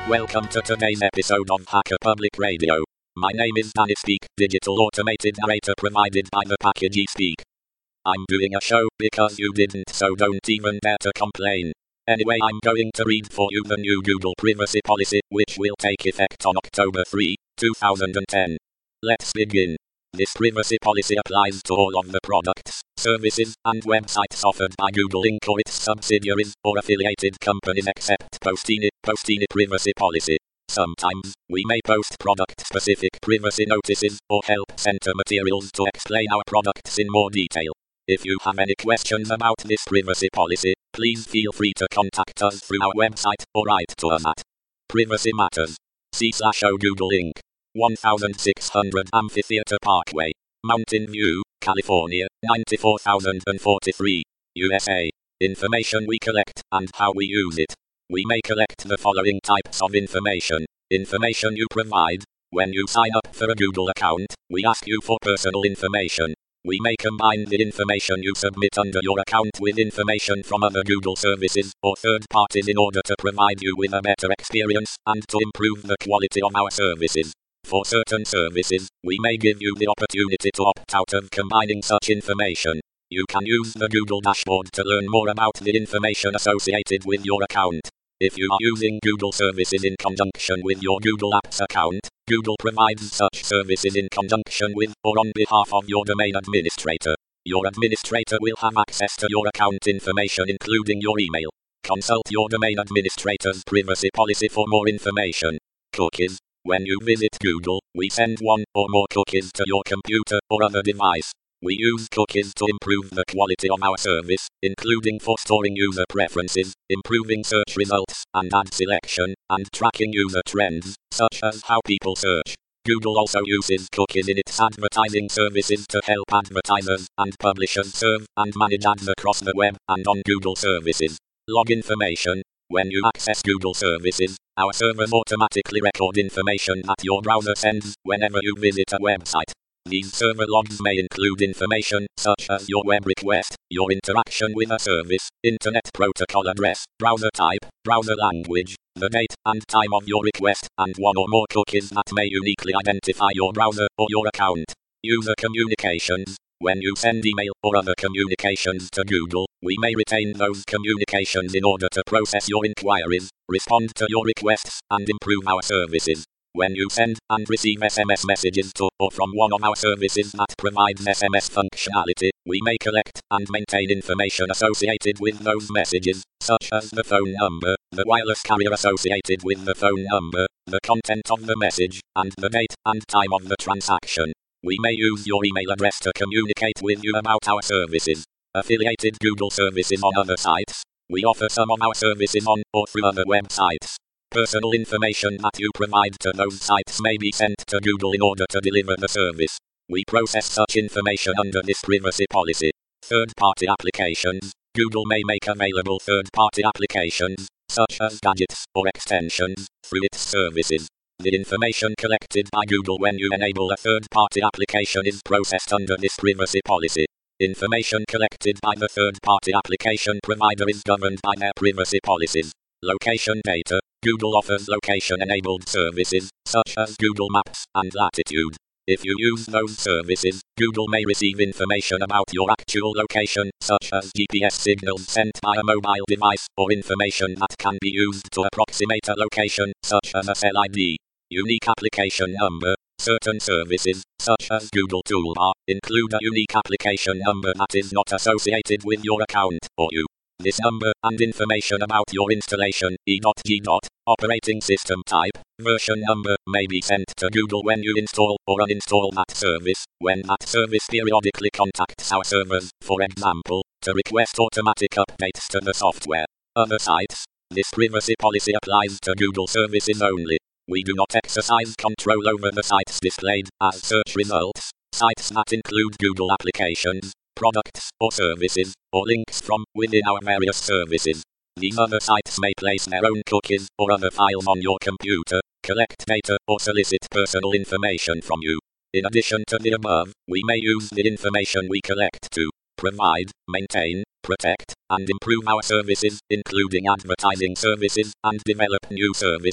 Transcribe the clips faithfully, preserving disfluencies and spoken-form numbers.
Welcome to today's episode of Hacker Public Radio. My name is Danny Speak, digital automated narrator provided by the package eSpeak. I'm doing a show because you didn't, so don't even dare to complain. Anyway, I'm going to read for you the new Google privacy policy, which will take effect on October third, two thousand ten. Let's begin. This privacy policy applies to all of the products, services, and websites offered by Google Incorporated or its subsidiaries or affiliated companies except Postini, Postini privacy policy. Sometimes, we may post product-specific privacy notices or help center materials to explain our products in more detail. If you have any questions about this privacy policy, please feel free to contact us through our website or write to us at Privacy Matters. C slash O Google Incorporated. sixteen hundred Amphitheater Parkway, Mountain View, California, ninety-four thousand forty-three, U S A. Information we collect and how we use it. We may collect the following types of information. Information you provide. When you sign up for a Google account, we ask you for personal information. We may combine the information you submit under your account with information from other Google services or third parties in order to provide you with a better experience and to improve the quality of our services. For certain services, we may give you the opportunity to opt out of combining such information. You can use the Google dashboard to learn more about the information associated with your account. If you are using Google services in conjunction with your Google Apps account, Google provides such services in conjunction with or on behalf of your domain administrator. Your administrator will have access to your account information including your email. Consult your domain administrator's privacy policy for more information. Cookies. When you visit Google, we send one or more cookies to your computer or other device. We use cookies to improve the quality of our service, including for storing user preferences, improving search results and ad selection, and tracking user trends, such as how people search. Google also uses cookies in its advertising services to help advertisers and publishers serve and manage ads across the web and on Google services. Log information. When you access Google services, our servers automatically record information that your browser sends whenever you visit a website. These server logs may include information such as your web request, your interaction with a service, internet protocol address, browser type, browser language, the date and time of your request, and one or more cookies that may uniquely identify your browser or your account. User communications. When you send email or other communications to Google, we may retain those communications in order to process your inquiries, respond to your requests, and improve our services. When you send and receive S M S messages to or from one of our services that provides S M S functionality, we may collect and maintain information associated with those messages, such as the phone number, the wireless carrier associated with the phone number, the content of the message, and the date and time of the transaction. We may use your email address to communicate with you about our services. Affiliated Google services on other sites. We offer some of our services on or through other websites. Personal information that you provide to those sites may be sent to Google in order to deliver the service. We process such information under this privacy policy. Third-party applications. Google may make available third-party applications, such as gadgets or extensions, through its services. The information collected by Google when you enable a third-party application is processed under this privacy policy. Information collected by the third-party application provider is governed by their privacy policies. Location data. Google offers location-enabled services, such as Google Maps and Latitude. If you use those services, Google may receive information about your actual location, such as G P S signals sent by a mobile device, or information that can be used to approximate a location, such as a cell I D. Unique application number. Certain services, such as Google Toolbar, include a unique application number that is not associated with your account or you. This number and information about your installation, E G. Operating system type, version number, may be sent to Google when you install or uninstall that service, when that service periodically contacts our servers, for example, to request automatic updates to the software. Other sites. This privacy policy applies to Google services only. We do not exercise control over the sites displayed as search results. Sites that include Google applications, products or services, or links from within our various services. These other sites may place their own cookies or other files on your computer, collect data or solicit personal information from you. In addition to the above, we may use the information we collect to provide, maintain, protect, and improve our services, including advertising services, and develop new services.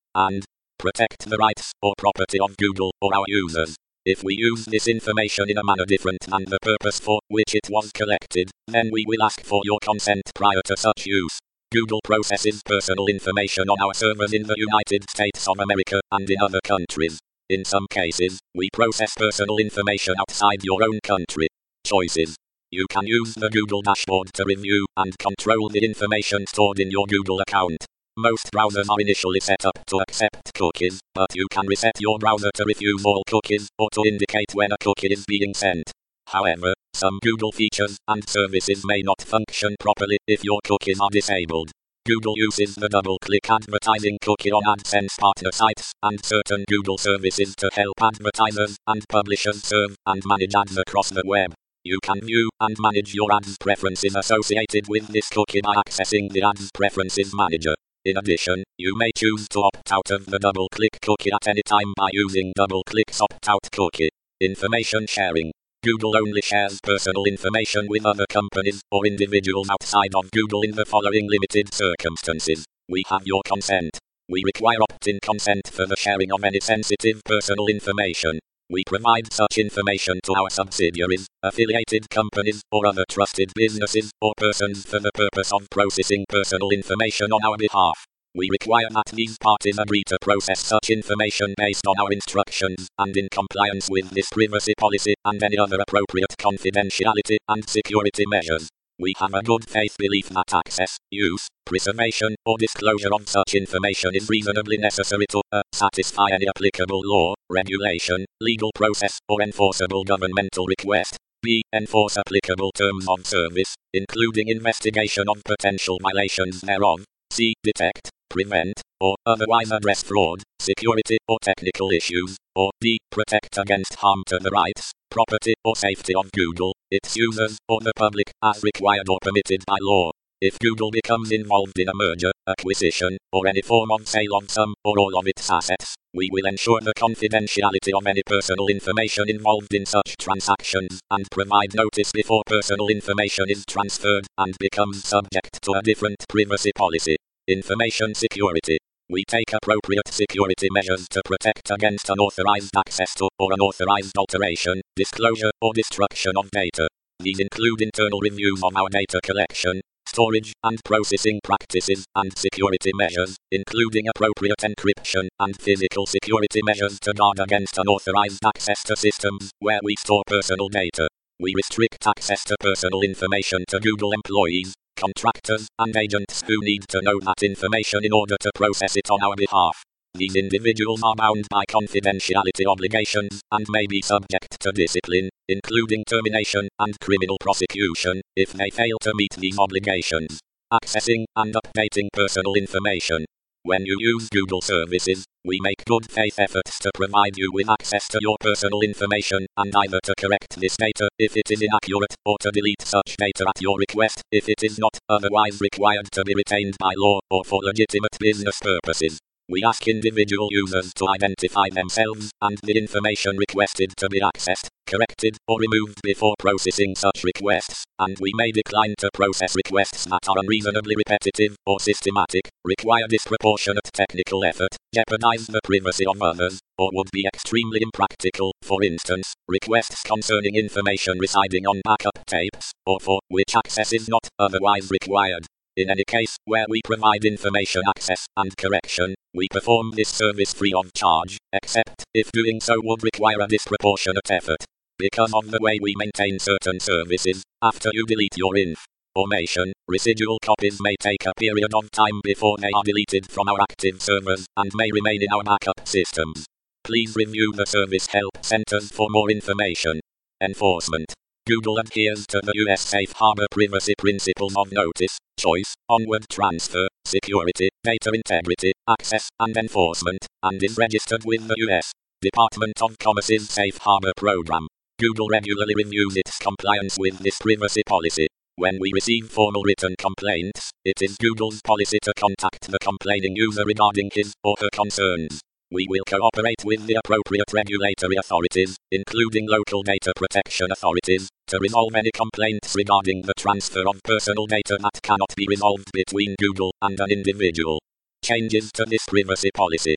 and protect the rights or property of Google or our users. If we use this information in a manner different than the purpose for which it was collected, then we will ask for your consent prior to such use. Google processes personal information on our servers in the United States of America and in other countries. In some cases, we process personal information outside your own country. Choices. You can use the Google dashboard to review and control the information stored in your Google account. Most browsers are initially set up to accept cookies, but you can reset your browser to refuse all cookies or to indicate when a cookie is being sent. However, some Google features and services may not function properly if your cookies are disabled. Google uses the double-click advertising cookie on AdSense partner sites and certain Google services to help advertisers and publishers serve and manage ads across the web. You can view and manage your ads preferences associated with this cookie by accessing the Ads Preferences Manager. In addition, you may choose to opt out of the double-click cookie at any time by using double-click's opt-out cookie. Information sharing. Google only shares personal information with other companies or individuals outside of Google in the following limited circumstances. We have your consent. We require opt-in consent for the sharing of any sensitive personal information. We provide such information to our subsidiaries, affiliated companies, or other trusted businesses or persons for the purpose of processing personal information on our behalf. We require that these parties agree to process such information based on our instructions and in compliance with this privacy policy and any other appropriate confidentiality and security measures. We have a good faith belief that access, use, preservation, or disclosure of such information is reasonably necessary to uh, satisfy any applicable law, regulation, legal process, or enforceable governmental request. B. Enforce applicable terms of service, including investigation of potential violations thereof. C. Detect, prevent, or otherwise address fraud, security, or technical issues. Or D. Protect against harm to the rights, property, or safety of Google, its users, or the public, as required or permitted by law. If Google becomes involved in a merger, acquisition, or any form of sale of some or all of its assets, we will ensure the confidentiality of any personal information involved in such transactions and provide notice before personal information is transferred and becomes subject to a different privacy policy. Information security. We take appropriate security measures to protect against unauthorized access to or unauthorized alteration, disclosure, or destruction of data. These include internal reviews of our data collection, storage, and processing practices, and security measures, including appropriate encryption and physical security measures to guard against unauthorized access to systems where we store personal data. We restrict access to personal information to Google employees, contractors, and agents who need to know that information in order to process it on our behalf. These individuals are bound by confidentiality obligations and may be subject to discipline, including termination and criminal prosecution, if they fail to meet these obligations. Accessing and updating personal information. When you use Google services, we make good faith efforts to provide you with access to your personal information and either to correct this data if it is inaccurate or to delete such data at your request if it is not otherwise required to be retained by law or for legitimate business purposes. We ask individual users to identify themselves and the information requested to be accessed, corrected, or removed before processing such requests, and we may decline to process requests that are unreasonably repetitive or systematic, require disproportionate technical effort, jeopardize the privacy of others, or would be extremely impractical, for instance, requests concerning information residing on backup tapes, or for which access is not otherwise required. In any case where we provide information access and correction, we perform this service free of charge, except if doing so would require a disproportionate effort. Because of the way we maintain certain services, after you delete your information, residual copies may take a period of time before they are deleted from our active servers and may remain in our backup systems. Please review the Service Help Centers for more information. Enforcement. Google adheres to the U S Safe Harbor privacy principles of notice, choice, onward transfer, security, data integrity, access, and enforcement, and is registered with the U S Department of Commerce's Safe Harbor program. Google regularly reviews its compliance with this privacy policy. When we receive formal written complaints, it is Google's policy to contact the complaining user regarding his or her concerns. We will cooperate with the appropriate regulatory authorities, including local data protection authorities, to resolve any complaints regarding the transfer of personal data that cannot be resolved between Google and an individual. Changes to this privacy policy.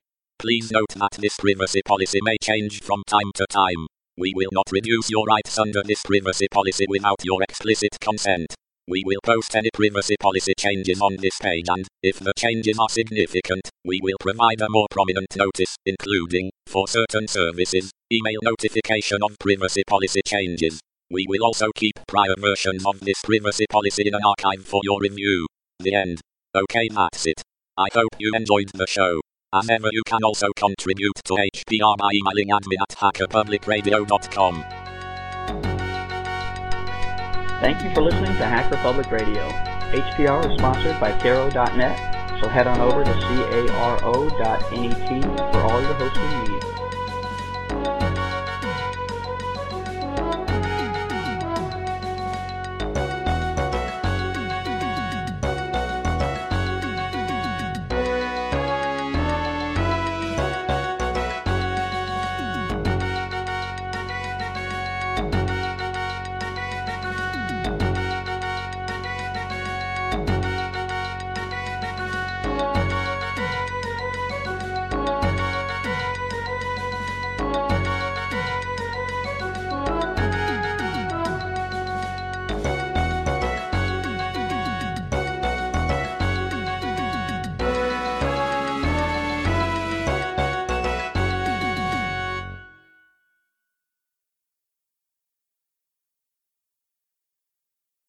Please note that this privacy policy may change from time to time. We will not reduce your rights under this privacy policy without your explicit consent. We will post any privacy policy changes on this page, and, if the changes are significant, we will provide a more prominent notice, including, for certain services, email notification of privacy policy changes. We will also keep prior versions of this privacy policy in an archive for your review. The end. Okay, that's it. I hope you enjoyed the show. As ever, you can also contribute to H P R by emailing admin at hacker public radio dot com. Thank you for listening to Hacker Public Radio. H P R is sponsored by Caro dot net, so head on over to caro dot net for all your hosting needs.